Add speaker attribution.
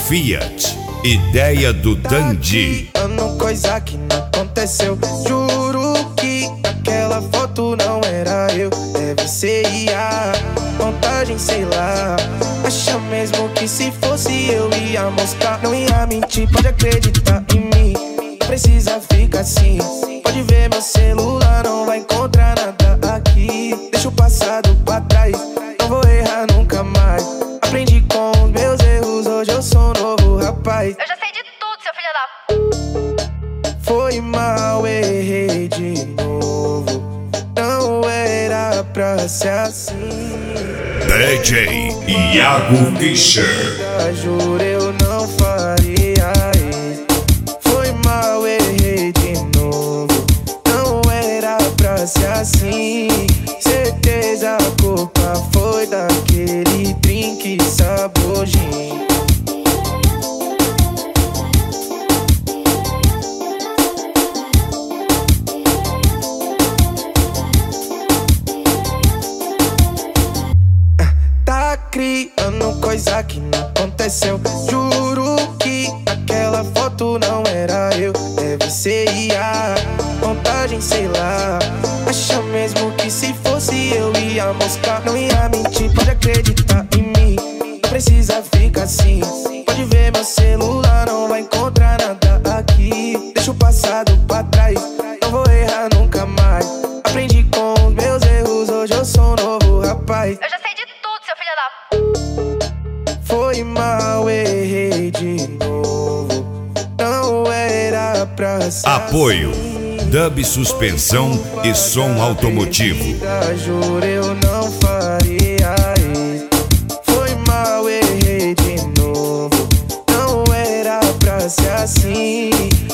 Speaker 1: Fiat, ideia do Dandy.
Speaker 2: Coisa que não aconteceu. Juro que aquela foto não era eu. Deve ser IA, montagem, sei lá. Acha mesmo que se fosse eu ia moscar? Não ia mentir, pode acreditar em mim. Não precisa ficar assim. Pode ver meu celular, não vai encontrar nada aqui. Deixa o passado pra trás, não vou errar nunca mais. Aprendi com os meus erros, hoje eu sou um novo rapaz.
Speaker 3: Eu já sei de tudo, seu filho da...
Speaker 2: Foi mal, errei de novo. Não era pra ser assim.
Speaker 1: DJ Iago Fischer.
Speaker 2: Juro, eu não faria isso. Foi mal, errei de novo. Não era pra ser assim. Certeza a culpa foi daquele drink sabor gin. Tá criando coisa que não aconteceu. Juro que aquela foto não era eu. Deve ser IA, montagem, sei lá. Acha mesmo que se fosse eu ia moscar? Não ia mentir, pode acreditar em mim. Não precisa ficar assim. Pode ver meu celular, não vai encontrar nada aqui. Deixa o passado pra trás, não vou errar nunca mais. Aprendi com os meus erros, hoje eu sou um novo rapaz.
Speaker 3: Eu já sei de tudo, seu filho da...
Speaker 2: Foi mal, errei de novo. Não era pra ser
Speaker 1: Apoio
Speaker 2: assim.
Speaker 1: Dub Suspensão e Som Automotivo.
Speaker 2: Juro, eu não faria isso. Foi mal, errei de novo. Não era pra ser assim.